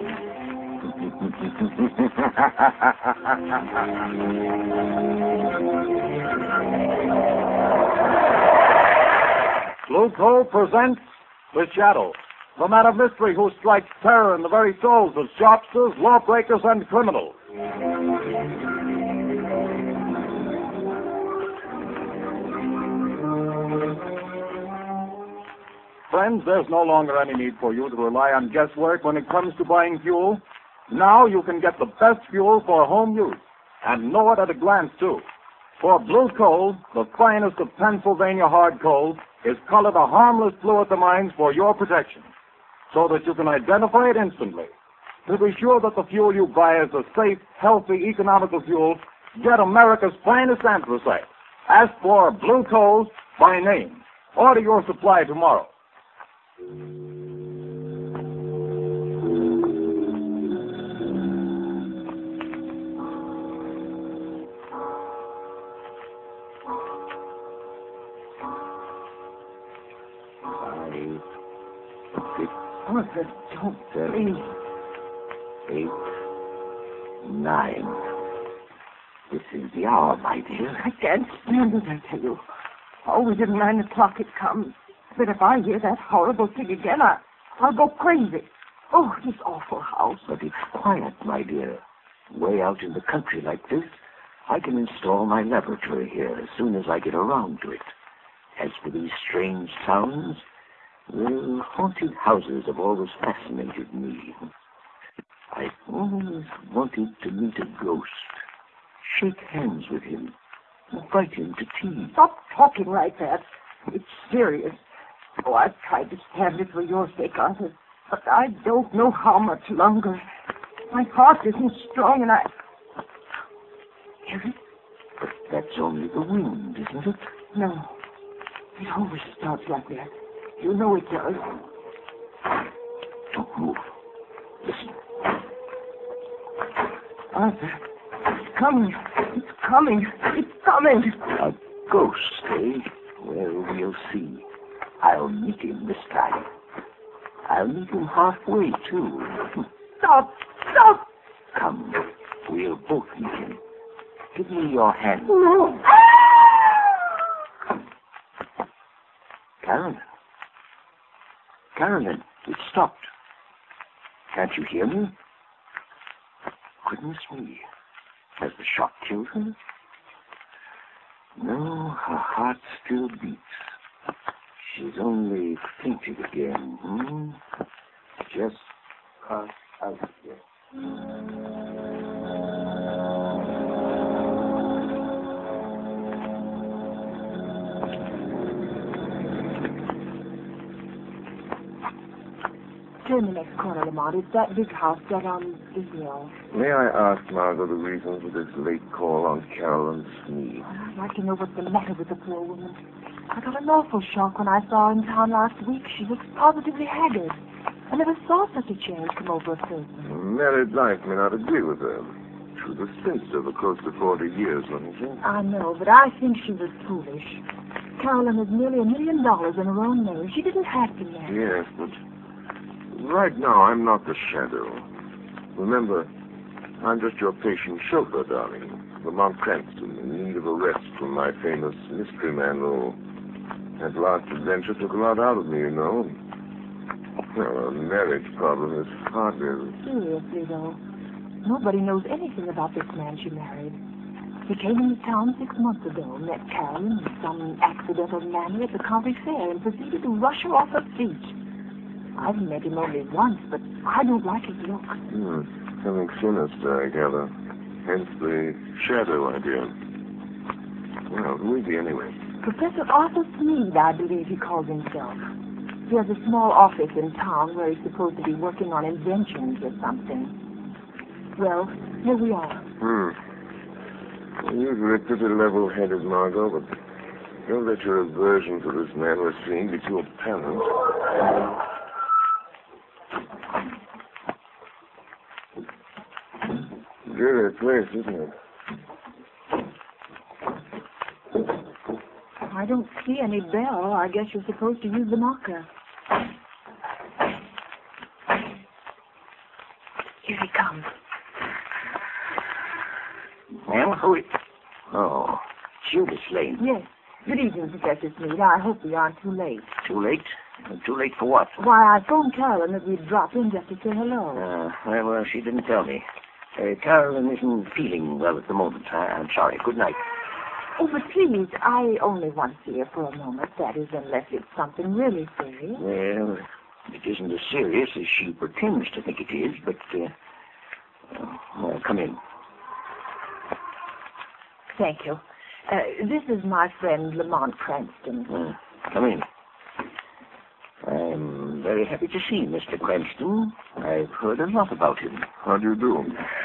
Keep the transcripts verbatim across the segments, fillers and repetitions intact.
Blue Coal presents The Shadow, the man of mystery who strikes terror in the very souls of shopsters, lawbreakers, and criminals. Friends, there's no longer any need for you to rely on guesswork when it comes to buying fuel. Now you can get the best fuel for home use, and know it at a glance, too. For Blue Coal, the finest of Pennsylvania hard coal, is colored a harmless blue at the mines for your protection, so that you can identify it instantly. To be sure that the fuel you buy is a safe, healthy, economical fuel, get America's finest anthracite. Ask for Blue Coal by name. Order your supply tomorrow. Arthur, don't please. Eight, nine. This is the hour, my dear. I can't stand it, I tell you. Always at nine o'clock it comes. But if I hear that horrible thing again, I, I'll go crazy. Oh, this awful house. But it's quiet, my dear. Way out in the country like this, I can install my laboratory here as soon as I get around to it. As for these strange sounds, well, haunted houses have always fascinated me. I've always wanted to meet a ghost, shake hands with him, invite him to tea. Stop talking like that. It's serious. Oh, I've tried to stand it for your sake, Arthur, but I don't know how much longer. My heart isn't strong, and I... Hear it? But that's only the wind, isn't it? No. It always starts like that. You know it does. Don't move. Listen. Arthur, it's coming. It's coming. It's coming. A ghost, eh? Well, we'll see. I'll meet him this time. I'll meet him halfway, too. Stop! Stop! Come, we'll both meet him. Give me your hand. No. Carolyn. Carolyn, it stopped. Can't you hear me? Goodness me. Has the shock killed her? No, her heart still beats. She's only fainted again, hmm? Just pass out here. Turn the next corner, Lamont. It's that big house that on this hill. May I ask, Margot, the reason for this late call on Carolyn Sneed? I'd like to know what's the matter with the poor woman. I got an awful shock when I saw her in town last week. She looks positively haggard. I never saw such a change come over a person. Married life may not agree with her. She was a spinster for close to forty years, wasn't she? I know, but I think she was foolish. Carolyn has nearly a million dollars in her own name. She didn't have to marry. Yes, but right now I'm not the shadow. Remember, I'm just your patient chauffeur, darling. Lamont Cranston, in need of a rest from my famous mystery man role. That last adventure took a lot out of me, you know. Well, a marriage problem is hardly... Seriously, though. Nobody knows anything about this man she married. He came into town six months ago, met Carolyn in some accidental manner at the county fair, and proceeded to rush her off her feet. I've met him only once, but I don't like his look. Hmm. Something sinister, I gather. Hence the shadow idea. Well, who is he anyway? Professor Arthur Sneed, I believe he calls himself. He has a small office in town where he's supposed to be working on inventions or something. Well, here we are. Hmm. Well, usually pretty level-headed, Margot, but don't let your aversion for this man we're seeing be too apparent. Dreary place, isn't it? I don't see any bell. I guess you're supposed to use the knocker. Here he comes. Well, who is... Oh, it's you, Miss Lane. Yes. Good evening, Professor Smead. I hope we aren't too late. Too late? Too late for what? Why, I phoned Carolyn that we'd drop in just to say hello. Uh, well, well, she didn't tell me. Uh, Carolyn isn't feeling well at the moment. I, I'm sorry. Good night. Oh, but please, I only want to see her for a moment. That is, unless it's something really serious. Well, it isn't as serious as she pretends to think it is, but, uh, well, come in. Thank you. Uh, this is my friend Lamont Cranston. Uh, come in. I'm very happy to see Mister Cranston. I've heard a lot about him. How do you do?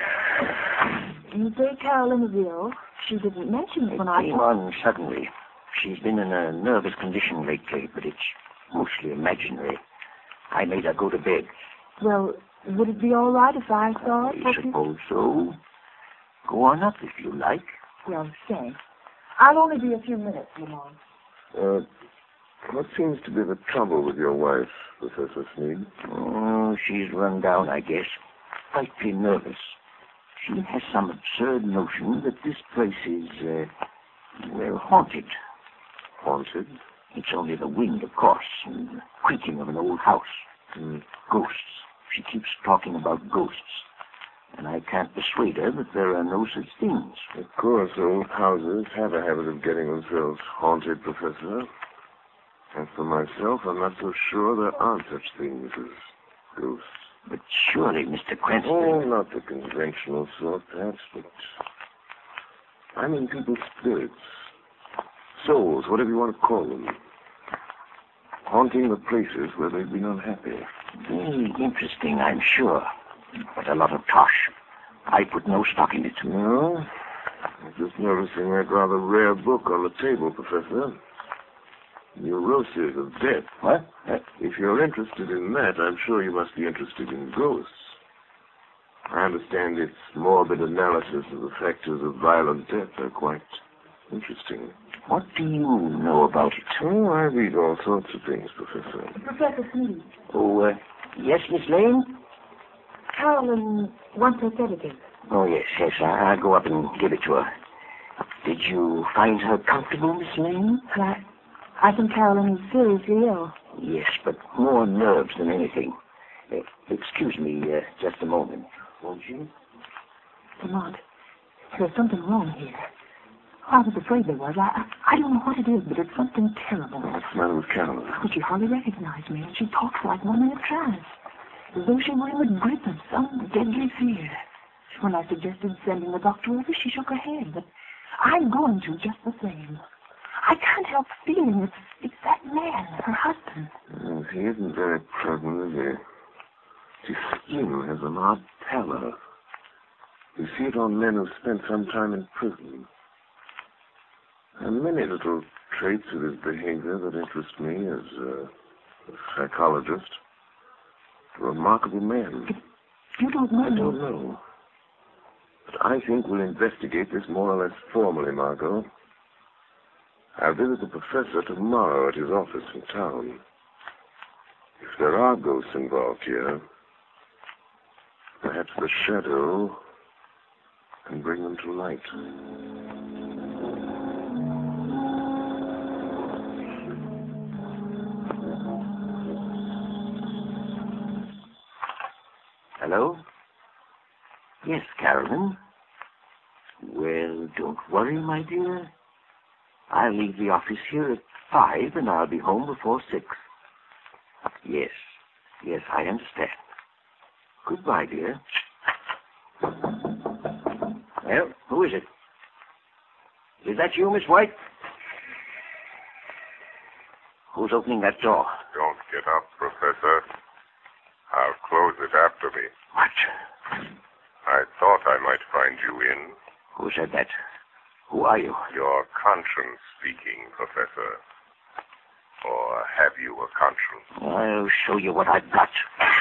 You say Carolyn is ill? She didn't mention it when I... It came on suddenly. She's been in a nervous condition lately, but it's mostly imaginary. I made her go to bed. Well, would it be all right if I saw it? I suppose so. Go on up if you like. Well, thanks. I'll only be a few minutes, Lamont. Uh, what seems to be the trouble with your wife, Professor Smead? Oh, she's run down, I guess. Frightfully nervous. She has some absurd notion that this place is, uh, well, haunted. Haunted? It's only the wind, of course, and the creaking of an old house. Mm. Ghosts. She keeps talking about ghosts. And I can't persuade her that there are no such things. Of course, old houses have a habit of getting themselves haunted, Professor. And for myself, I'm not so sure there aren't such things as ghosts. But surely, Mister Cranston... Oh, not the conventional sort, perhaps, but... I mean people's spirits. Souls, whatever you want to call them. Haunting the places where they've been unhappy. Very interesting, I'm sure. But a lot of tosh. I put no stock in it. No? I'm just noticing that rather rare book on the table, Professor. Neuroses of Death. What? Uh, If you're interested in that, I'm sure you must be interested in ghosts. I understand its morbid analysis of the factors of violent death are quite interesting. what do you know about it? Oh, I read all sorts of things, Professor. Professor Smead, Oh, uh, yes, Miss Lane? Carolyn wants her sedative. Oh, yes, yes. I- I'll go up and give it to her. Did you find her comfortable, Miss Lane? I, I think Carolyn is seriously ill. Yes, but more nerves than anything. Uh, excuse me uh, just a moment, won't you? Lamont, there's something wrong here. I was afraid there was. I, I I don't know what it is, but it's something terrible. What's the matter with Carolyn? Oh, she hardly recognized me, and she talks like one in a trance, as though she were in the grip of some deadly fear. When I suggested sending the doctor over, she shook her head, but I'm going to just the same. I can't help feeling it's, it's that man, her husband. Yes, he isn't very pleasant, is he? His skin has an odd pallor. You see it on men who've spent some time in prison. And many little traits of his behavior that interest me as uh, a psychologist. A remarkable man. You don't know. I don't know. But I think we'll investigate this more or less formally, Margot. I'll visit the professor tomorrow at his office in town. If there are ghosts involved here, perhaps the shadow can bring them to light. Hello? Yes, Carolyn. Well, don't worry, my dear. I'll leave the office here at five, and I'll be home before six. Yes, yes, I understand. Goodbye, dear. Well, who is it? Is that you, Miss White? Who's opening that door? Don't get up, Professor. I'll close it after me. What? I thought I might find you in. Who said that? Who are you? Your conscience speaking, Professor. Or have you a conscience? I'll show you what I've got.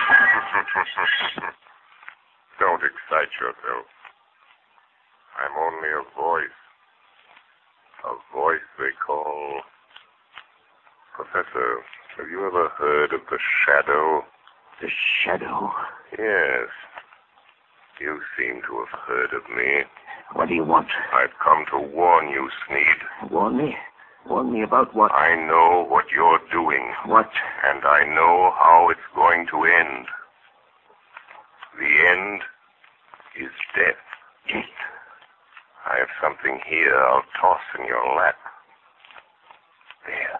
Don't excite yourself. I'm only a voice. A voice they call... Professor, have you ever heard of the shadow? The shadow? Yes. You seem to have heard of me. What do you want? I've come to warn you, Sneed. Warn me? Warn me about what? I know what you're doing. What? And I know how it's going to end. The end is death. Death? I have something here I'll toss in your lap. There.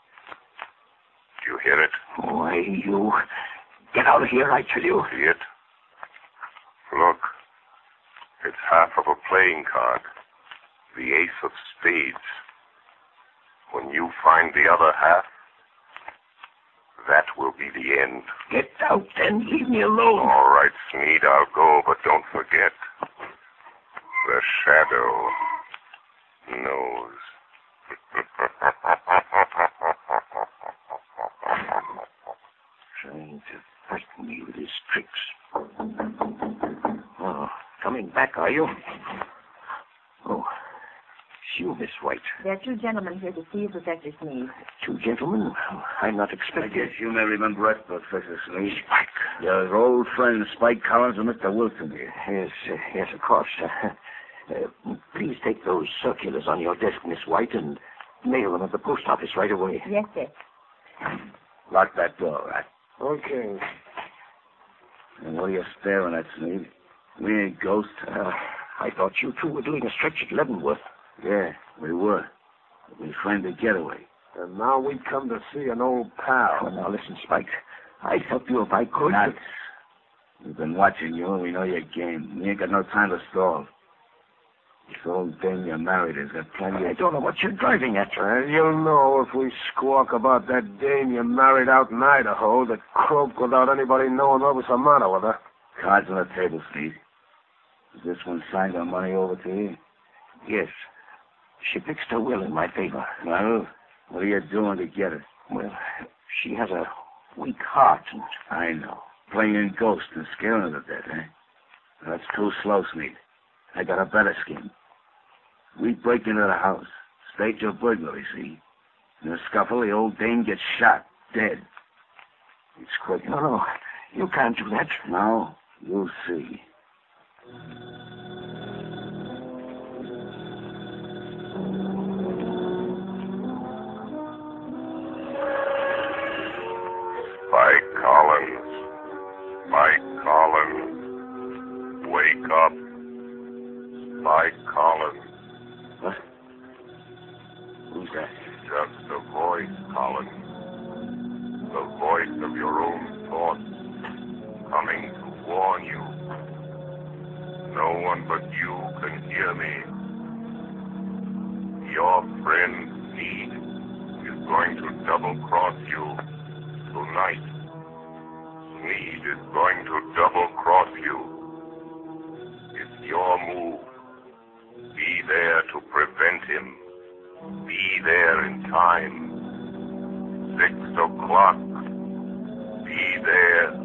Do you hear it? Why, you... Get out of here, I tell you. See it? Look. It's half of a playing card. The ace of spades. When you find the other half, that will be the end. Get out and leave me alone. All right, Sneed, I'll go, but don't forget. The shadow knows. Trying to frighten me with his tricks. Oh, coming back, are you? Oh, it's you, Miss White. There are two gentlemen here to see you, Professor Sneed. Two gentlemen? I'm not I expecting... guess you may remember us, Professor Sneed. Spike. Your old friends, Spike Collins and Mister Wilson here. Yes, uh, yes, of course. Uh, uh, please take those circulars on your desk, Miss White, and mail them at the post office right away. Yes, sir. Lock that door, right? Okay. And what are you staring at, Sneed? We ain't ghosts. Uh, I thought you two were doing a stretch at Leavenworth. Yeah, we were. But we framed a getaway. And now we come to see an old pal. Oh, now listen, Spike. I'd help you if I could. Nuts. We've been watching you, and we know your game. We ain't got no time to stall. This old dame you're married has got plenty I of... don't know what you're driving at. Well, you'll know if we squawk about that dame you married out in Idaho that croaked without anybody knowing what was the matter with her. Cards on the table, Steve. Is this one signed on money over to you? Yes. She fixed her will in my favor. Well, what are you doing to get it? Well, she has a weak heart, and... I know. Playing ghost and scaring her to death, eh? That's too slow, Sneed. I got a better scheme. We break into the house, stage a burglary, see? In a scuffle, the old dame gets shot, dead. It's quick. No, no, you can't do that. No, you'll see. Spike Collins. Spike Collins. Wake up. Spike Collins. What? Who's that? Just a voice, Collins. The voice of your own thoughts, coming to warn you. No one but you can hear me. Your friend Sneed is going to double-cross you tonight. Sneed is going to double-cross you. It's your move. Be there to prevent him. Be there in time. Six o'clock. Be there.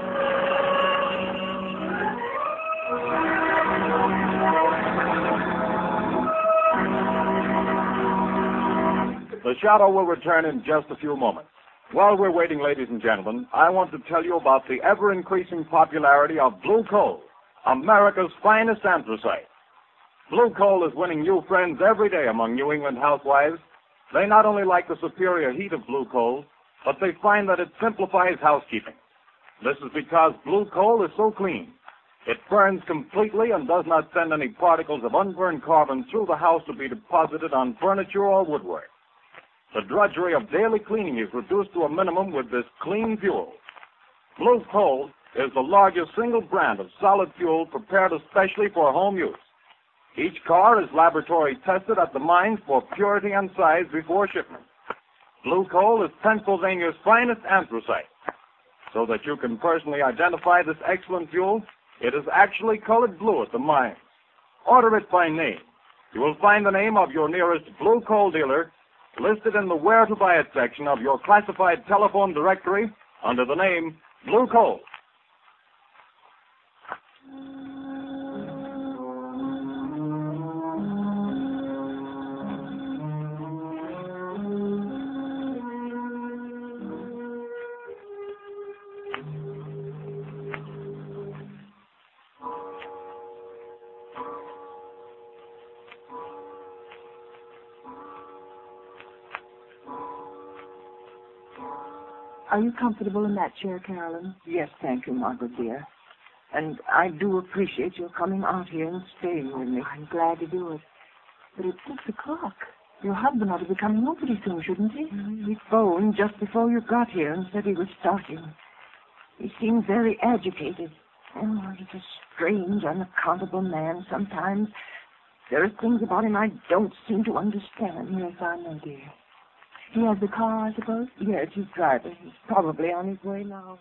The shadow will return in just a few moments. While we're waiting, ladies and gentlemen, I want to tell you about the ever-increasing popularity of Blue Coal, America's finest anthracite. Blue Coal is winning new friends every day among New England housewives. They not only like the superior heat of Blue Coal, but they find that it simplifies housekeeping. This is because Blue Coal is so clean. It burns completely and does not send any particles of unburned carbon through the house to be deposited on furniture or woodwork. The drudgery of daily cleaning is reduced to a minimum with this clean fuel. Blue Coal is the largest single brand of solid fuel prepared especially for home use. Each car is laboratory tested at the mines for purity and size before shipment. Blue Coal is Pennsylvania's finest anthracite. So that you can personally identify this excellent fuel, it is actually colored blue at the mines. Order it by name. You will find the name of your nearest Blue Coal dealer listed in the Where to Buy It section of your classified telephone directory under the name Blue Coal. Are you comfortable in that chair, Carolyn? Yes, thank you, Margaret, dear. And I do appreciate your coming out here and staying with me. I'm glad to do it. But it's six o'clock. Your husband ought to be coming home pretty soon, shouldn't he? He phoned just before you got here and said he was starting. He seemed very agitated. Oh, he's a strange, unaccountable man sometimes. There are things about him I don't seem to understand. Yes, I know, dear. He has the car, I suppose? Yes, he's driving. He's probably on his way now.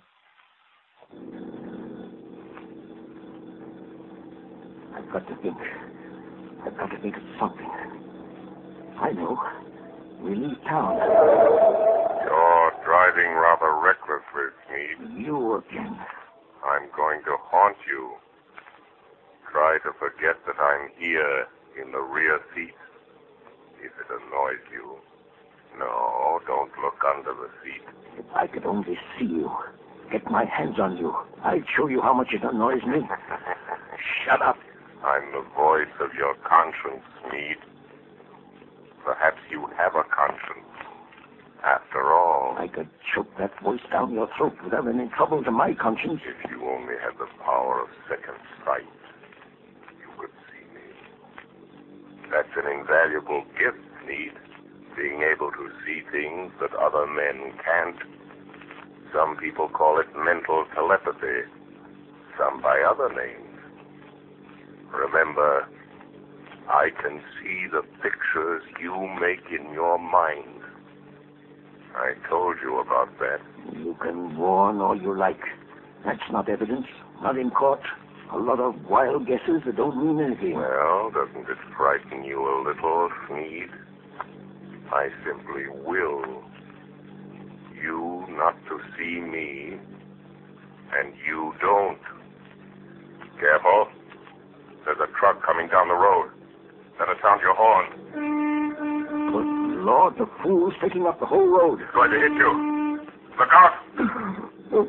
I've got to think. I've got to think of something. I know. We leave town. You're driving rather recklessly, Smead. You again. I'm going to haunt you. Try to forget that I'm here in the rear seat. If it annoys you. No, don't look under the seat. If I could only see you, get my hands on you, I'd show you how much it annoys me. Shut up. I'm the voice of your conscience, Smead. Perhaps you have a conscience. After all, I could choke that voice down your throat without any trouble to my conscience. if you only had the power of second sight, you could see me. That's an invaluable gift, Smead. Being able to see things that other men can't. Some people call it mental telepathy. Some by other names. Remember, I can see the pictures you make in your mind. I told you about that. You can warn all you like. That's not evidence. Not in court. A lot of wild guesses that don't mean anything. Well, doesn't it frighten you a little, Smead? I simply will you not to see me, and you don't. Careful. There's a truck coming down the road. Better sound your horn. Good Lord, the fool's taking up the whole road. It's going to hit you. Look out! Oh.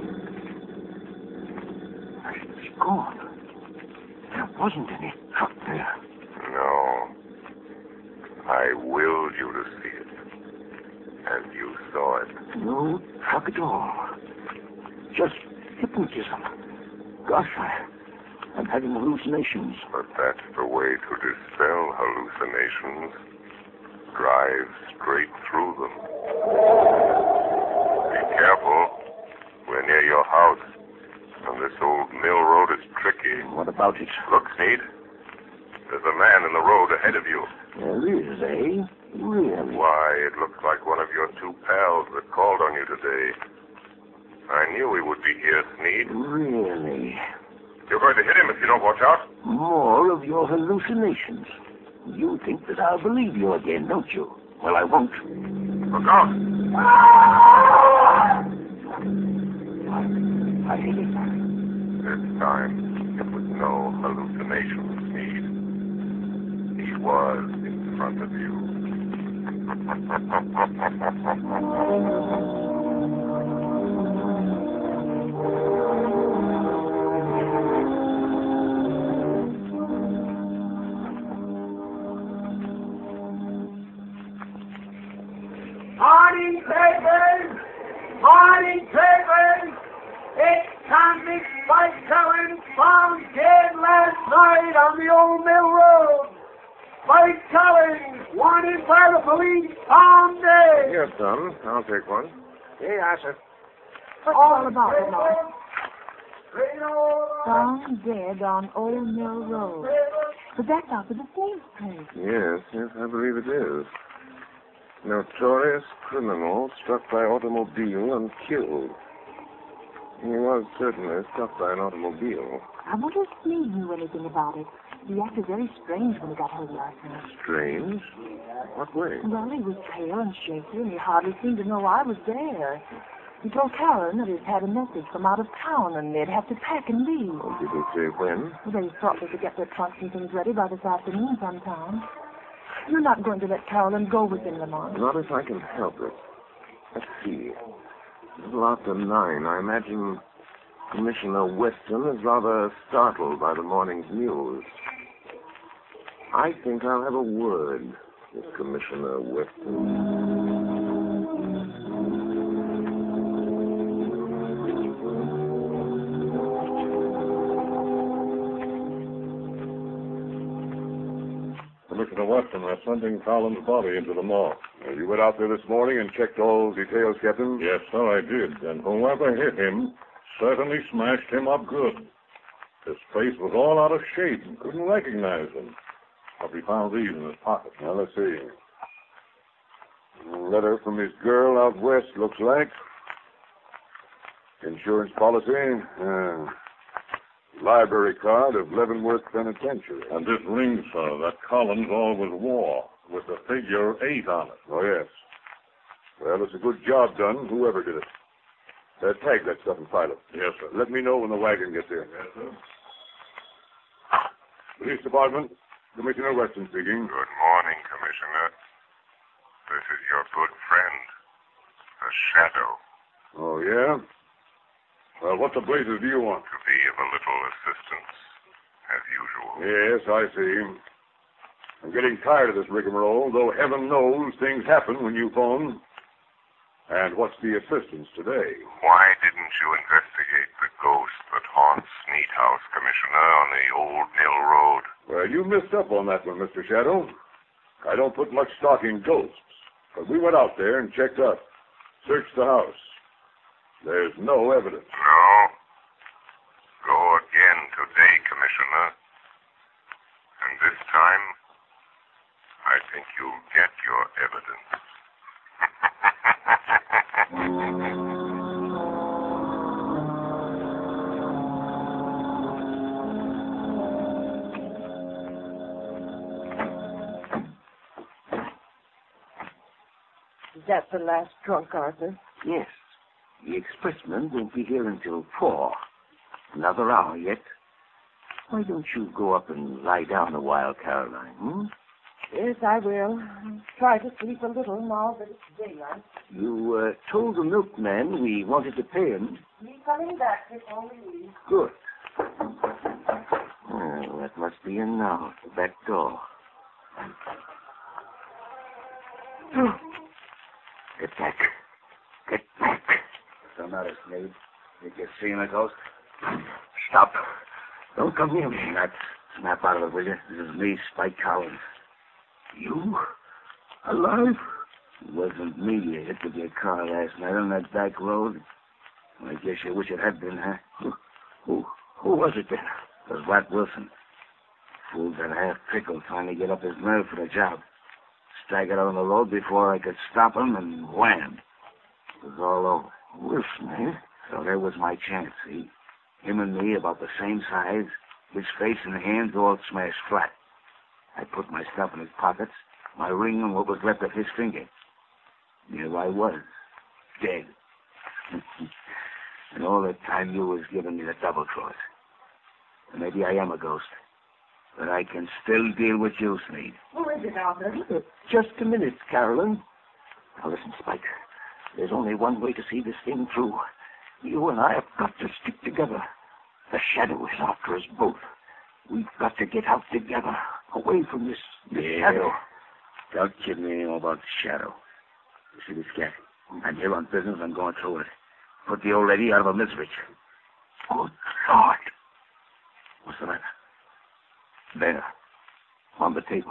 It's gone. There wasn't any truck there. No. I willed you to see it. And you saw it. No truck at all. Just hypnotism. Gosh, I, I'm having hallucinations. But that's the way to dispel hallucinations. Drive straight through them. Be careful. We're near your house. And this old mill road is tricky. What about it? Look, Sneed. There's a man in the road ahead of you. There is, eh? Really? Why, it looks like one of your two pals that called on you today. I knew he would be here, Sneed. Really? You're going to hit him if you don't watch out. More of your hallucinations. You think that I'll believe you again, don't you? Well, I won't. Look out. I, I hit it. This time, it was no hallucination, Sneed. He was in front of you. Morning papers! Morning papers! It's convict Spike Cullen found dead last night on the old mill road. Spike Cullen, wanted by the police, found dead. Yes, son. I'll take one. Yes, sir. What's all about it, Lord? Straight over. Found dead on Old Mill Road. But that's out of the same place. Yes, yes, I believe it is. Notorious criminal struck by automobile and killed. He was certainly struck by an automobile. I wonder if Sneed knew anything about it. He acted very strange when he got home last night. Strange? What way? Well, he was pale and shaky, and he hardly seemed to know I was there. He told Karen that he'd had a message from out of town, and they'd have to pack and leave. Oh, did he say when? Well, they thought they could get their trunks and things ready by this afternoon sometime. You're not going to let Carolyn go with him, Lamont. Not if I can help it. Let's see. A little after nine, I imagine Commissioner Weston is rather startled by the morning's news. I think I'll have a word with Commissioner Weston. for the Western are sending Collins' body into the morgue. Uh, you went out there this morning and checked all details, Captain? Yes, sir, I did. And whoever hit him certainly smashed him up good. His face was all out of shape and couldn't recognize him. But we found these in his pocket. Now, let's see. A letter from his girl out west, looks like. Insurance policy. Uh, library card of Leavenworth Penitentiary. And this ring, sir, that Collins always wore, with the figure eight on it. Oh, yes. Well, it's a good job done, whoever did it. Uh, tag that stuff and file it. Yes, sir. Let me know when the wagon gets here. Yes, sir. Police Department, Commissioner Weston speaking. Good morning, Commissioner. This is your good friend, the Shadow. Oh, yeah? Well, what the blazes do you want? To be of a little assistance, as usual. Yes, I see. I'm getting tired of this rigmarole, though heaven knows things happen when you phone. And what's the assistance today? Why didn't you investigate the ghost that haunts Sneed House, Commissioner, on the old Mill Road? Well, you missed up on that one, Mister Shadow. I don't put much stock in ghosts, but we went out there and checked up, searched the house. There's no evidence. No? Go again today, Commissioner. And this time, I think you'll get your evidence. Is that the last drunk, Arthur? Yes. The expressman won't be here until four. Another hour yet. Why don't you go up and lie down a while, Caroline? Hmm? Yes, I will. I'll try to sleep a little now that it's daylight. You uh, told the milkman we wanted to pay him. He's coming back before we leave. Good. Well, that must be in now, the back door. Get back. Get back. What's the matter, Sneed? Think you're seeing a ghost? Stop. Don't come near me. Snap. Snap out of it, will you? This is me, Spike Collins. You? Alive? It wasn't me you hit with your car last night on that back road. I guess you wish it had been, huh? Who, who, who was it then? It was Rat Wilson. Fool's that half pickle trying to get up his nerve for the job. Staggered out on the road before I could stop him, and wham! It was all over. Wilson, eh? So there was my chance, see? Him and me about the same size, his face and hands all smashed flat. I put my stuff in his pockets, my ring and what was left of his finger. There I was, dead. And all that time you was giving me the double cross. And maybe I am a ghost, but I can still deal with you, Sneed. Who is it, Arthur? Uh, just a minute, Carolyn. Now listen, Spike. There's only one way to see this thing through. You and I have got to stick together. The Shadow is after us both. We've got to get out together, away from this, this Yeah. Shadow. Don't kid me anymore about the Shadow. You see this cat? I'm here on business. I'm going through it. Put the old lady out of her misery. Good Lord. What's the matter? There, on the table.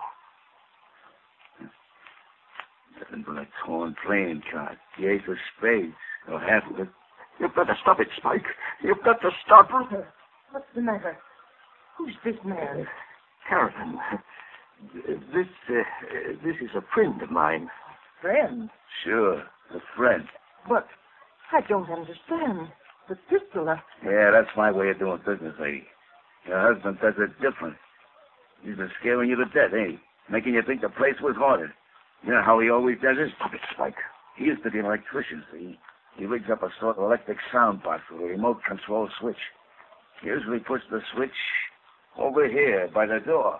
Nothing but a torn playing card. The ace of spades, or half of it. You've got to stop it, Spike. You've got to stop Arthur, what's the matter? Who's this man? Carolyn, this, uh, this is a friend of mine. Friend? Sure, a friend. But I don't understand. The pistol, uh, Yeah, that's my way of doing business, lady. Your husband does it different. He's been scaring you to death, ain't he? Making you think the place was haunted. You know how he always does it? Stop it, Spike. He used to be an electrician, see? He rigs up a sort of electric sound box with a remote control switch. He usually puts the switch over here by the door.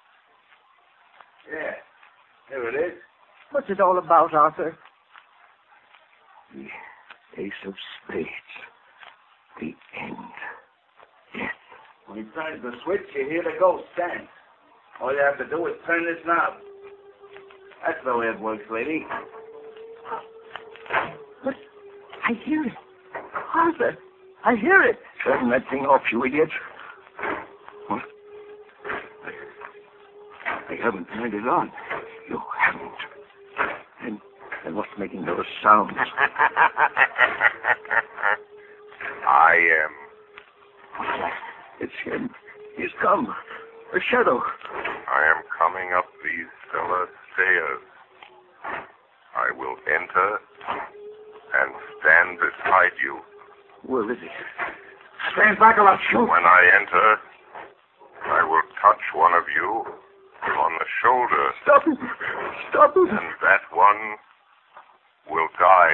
Yeah, here it is. what's it all about, Arthur? The ace of spades. The end. Death. When he turns the switch, you hear the ghost dance. All you have to do is turn this knob. That's the way it works, lady. But I hear it. Arthur, I hear it. Turn that thing off, you idiot. What? I, I haven't turned it on. You haven't. And, and what's making those sounds? I am. What's that? It's him. He's come. A shadow. I am coming up these cellar stairs. I will enter and stand beside you. Where is he? Stand back or I'll shoot. When I enter, I will touch one of you on the shoulder. Stop it. Stop it. And that one will die.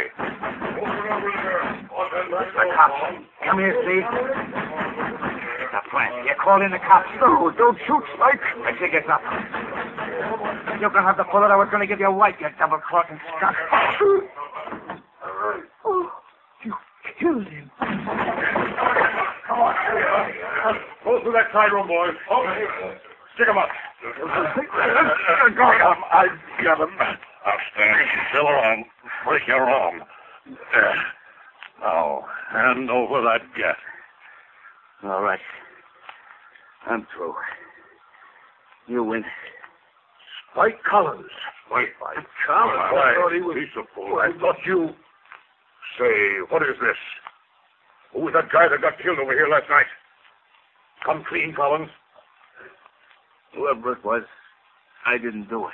The cops. Come here, Steve. It's a plant. You call in the cops. No, don't shoot, Spike. I think it's up. You can have the bullet I was going to give your wife, you double-crossing skunk. Oh, you killed him. Come on. Go through that side room, boys. Okay. Stick him up. I got him. I got him. Outstanding. Still around. Break your arm. There. Now, hand over that gat. All right. I'm through. You win. Spike Collins. Spike, Spike. Collins? I thought he was... Piece of bull. I thought you... Say, what is this? Who was that guy that got killed over here last night? Come clean, Collins. Whoever it was, I didn't do it.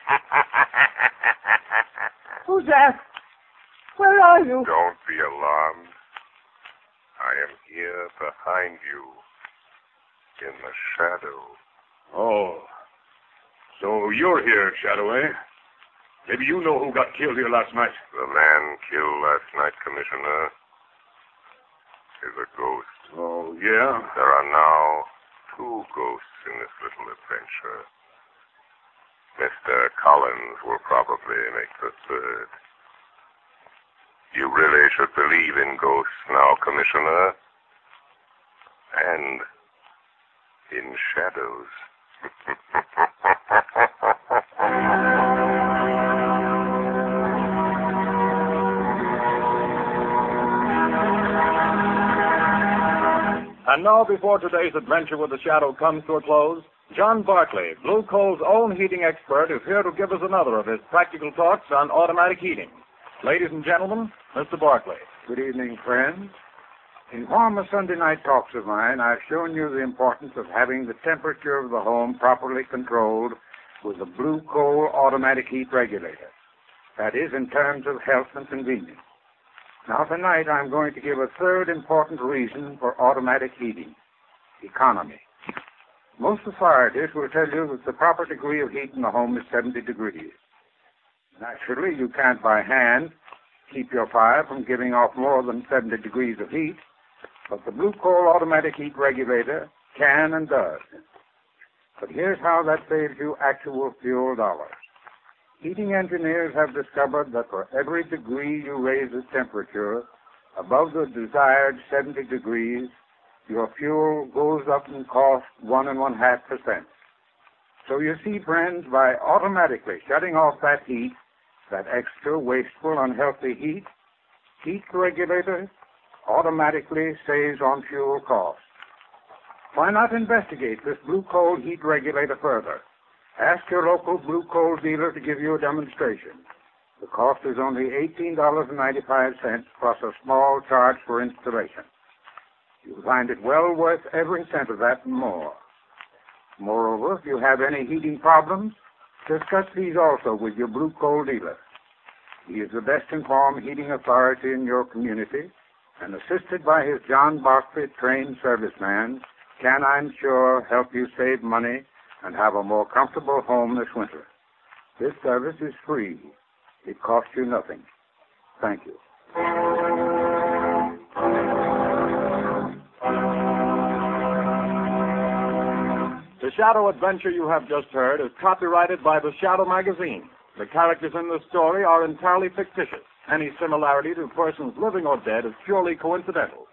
Who's that? Where are you? Don't be alarmed. I am here behind you, in the shadow. Oh. So you're here, Shadow, eh? Maybe you know who got killed here last night. The man killed last night, Commissioner, is a ghost. Oh, yeah? There are now two ghosts in this little adventure. Mister Collins will probably make the third. You really should believe in ghosts now, Commissioner. And in shadows. And now, before today's adventure with the Shadow comes to a close, John Barclay, Blue Coal's own heating expert, is here to give us another of his practical talks on automatic heating. Ladies and gentlemen, Mister Barclay. Good evening, friends. In former Sunday night talks of mine, I've shown you the importance of having the temperature of the home properly controlled with the Blue Coal automatic heat regulator. That is, in terms of health and convenience. Now, tonight, I'm going to give a third important reason for automatic heating: economy. Most authorities will tell you that the proper degree of heat in the home is seventy degrees. Naturally, you can't by hand keep your fire from giving off more than seventy degrees of heat, but the Blue Coal automatic heat regulator can and does. But here's how that saves you actual fuel dollars. Heating engineers have discovered that for every degree you raise the temperature above the desired seventy degrees, your fuel goes up in cost one and one half percent. So you see, friends, by automatically shutting off that heat, that extra, wasteful, unhealthy heat, heat regulator automatically saves on fuel costs. Why not investigate this Blue Coal heat regulator further? Ask your local Blue Coal dealer to give you a demonstration. The cost is only eighteen dollars and ninety-five cents plus a small charge for installation. You'll find it well worth every cent of that and more. Moreover, if you have any heating problems, discuss these also with your Blue Coal dealer. He is the best informed heating authority in your community, and assisted by his John Barclay trained serviceman, can, I'm sure, help you save money and have a more comfortable home this winter. This service is free. It costs you nothing. Thank you. The Shadow adventure you have just heard is copyrighted by the Shadow magazine. The characters in this story are entirely fictitious. Any similarity to persons living or dead is purely coincidental.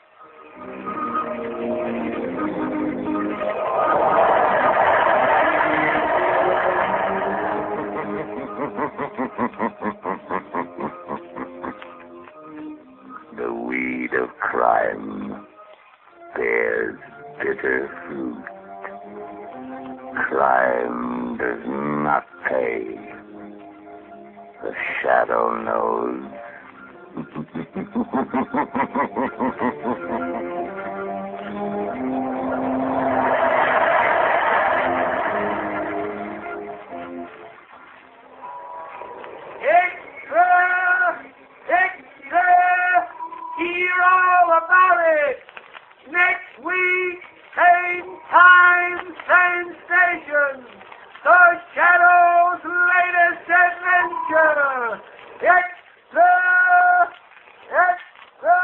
The weed of crime bears bitter fruit. Crime Crime does not pay. The shadow knows. Extra! Extra! Hear all about it! Next week, same time, same station. The Shadow's latest adventure. Extra! Extra!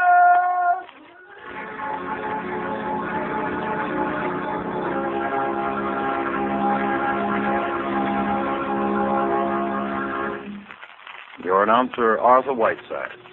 Your announcer, Arthur Whiteside.